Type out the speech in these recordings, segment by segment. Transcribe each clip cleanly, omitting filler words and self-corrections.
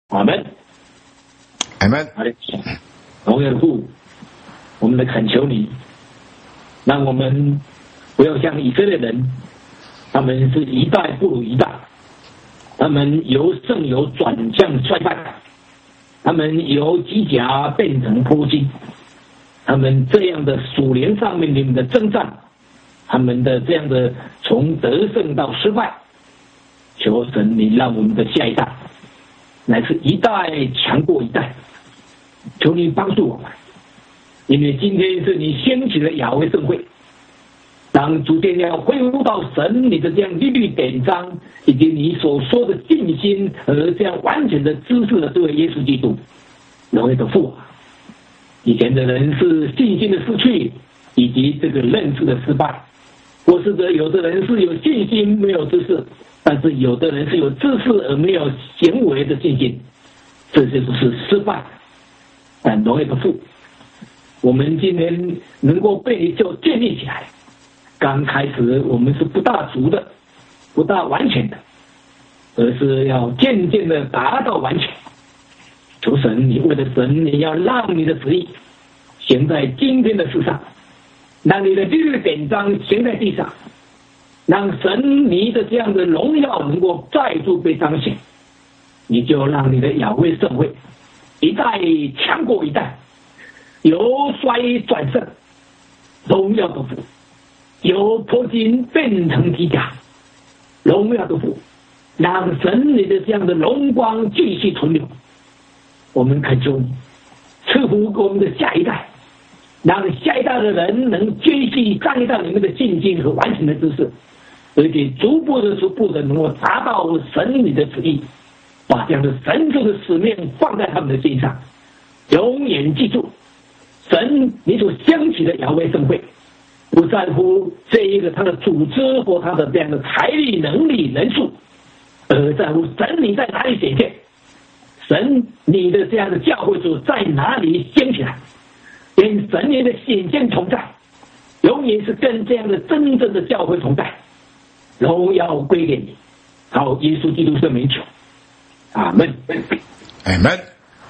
阿们， 阿们。 荣耀的父，我们来恳求你，让我们不要像以色列人，他们是一代不如一代，他们由胜有转向衰败，他们由机甲变成脱金，他们这样的属灵上面你们的征战，他们的这样的从得胜到失败，求神你让我们的下一代乃是一代强过一代，求你帮助我们，因为今天是你掀起的雅威盛会，当逐渐要恢复到神你的这样律律典章，以及你所说的信心和这样完全的知识的这位耶稣基督，荣耀的父啊，以前的人是信心的失去，以及这个认知的失败，或是有的人是有信心没有知识，但是有的人是有知识而没有行为的信心，这就是失败。但荣耀的父，我们今天能够被你就建立起来，刚开始我们是不大足的，不大完全的，而是要渐渐的达到完全。求神，你为了神，你要让你的旨意行在今天的世上，让你的律律典章行在地上，让神你的这样的荣耀能够再度被彰显，你就让你的雅威盛会一代强过一代，由衰转盛，荣耀的父，由脱金变成机甲，荣耀的父，让神你的这样的荣光继续存留。我们恳求你赐福给我们的下一代，让下一代的人能继续站到你们的信心和完全的知识，而且逐步的能够达到神你的旨意，把这样的神圣的使命放在他们的心上，永远记住神你所兴起的雅威盛会，不在乎这一个他的组织或他的这样的财力能力人数，而在乎神你在哪里显现，神你的这样的教会主在哪里兴起来，因神你的显现同在，永远是跟这样的真正的教会同在，荣耀归给你，靠耶稣基督圣名求，阿门， 阿门。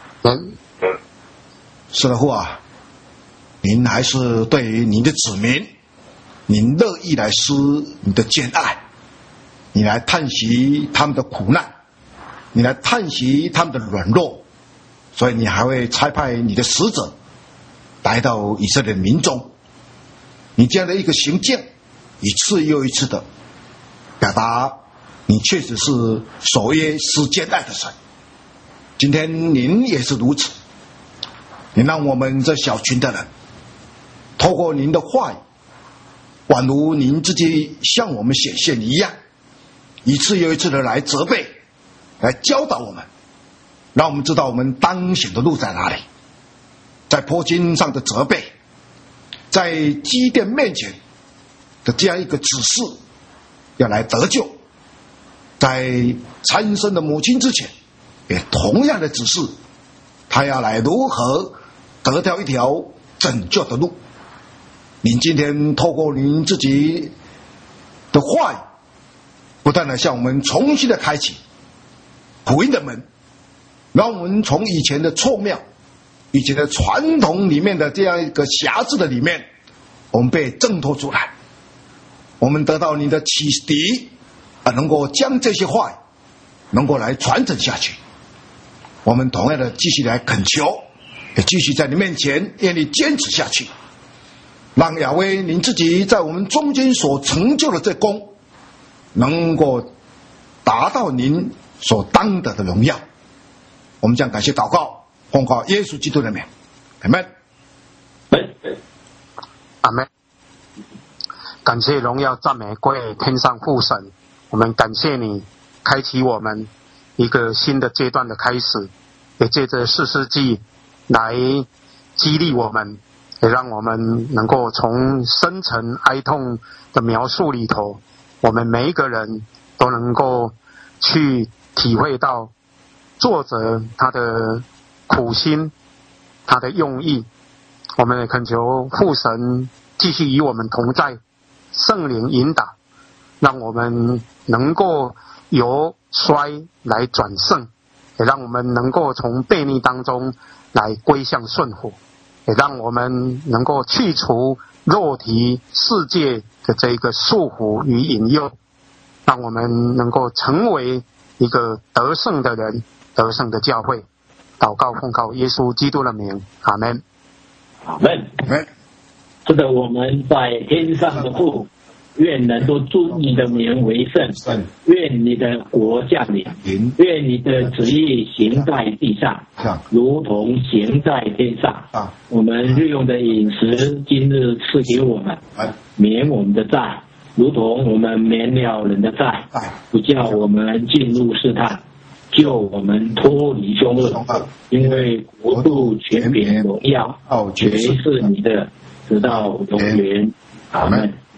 是的，父啊，您还是对于您的子民，您乐意来施你的坚爱，你来叹息他们的苦难，你来叹息他们的软弱，所以你还会差派你的使者来到以色列民中。你这样的一个行径，一次又一次的表达你确实是守约施坚爱的神。今天您也是如此，你让我们这小群的人透过您的话语，宛如您自己向我们显现一样，一次又一次的来责备，来教导我们，让我们知道我们当行的路在哪里。在坡经上的责备，在基甸面前的这样一个指示，要来得救，在参生的母亲之前也同样的指示，他要来如何得到一条拯救的路。您今天透过您自己的话语，不断的向我们重新的开启福音的门，让我们从以前的错谬，以前的传统里面的这样一个辖制的里面，我们被挣脱出来，我们得到你的启迪，能够将这些话语能够来传承下去。我们同样的继续来恳求，也继续在你面前愿意坚持下去，让亚威您自己在我们中间所成就的这功，能够达到您所当得的荣耀。我们将感谢祷告，奉靠耶稣基督的名，阿们， 阿们。感谢荣耀赞美归天上父神，我们感谢你开启我们一个新的阶段的开始，也借着四世纪来激励我们，也让我们能够从深沉哀痛的描述里头，我们每一个人都能够去体会到作者他的苦心，他的用意。我们也恳求父神继续与我们同在，圣灵引导，让我们能够由衰来转盛， 也让我们能够从悖逆当中来归向顺服，也让我们能够去除肉体世界的这个束缚与引诱，让我们能够成为一个得胜的人，得胜的教会。祷告奉靠耶稣基督的名，阿们。 阿们。是的，我们在天上的父，愿能够尊你的名为圣，愿你的国降临，愿你的旨意行在地上，如同行在天上。我们日用的饮食今日赐给我们，免我们的债，如同我们免了人的债，不叫我们进入试探，救我们脱离凶恶。因为国度、权柄、荣耀，全是你的，直到永远。阿们。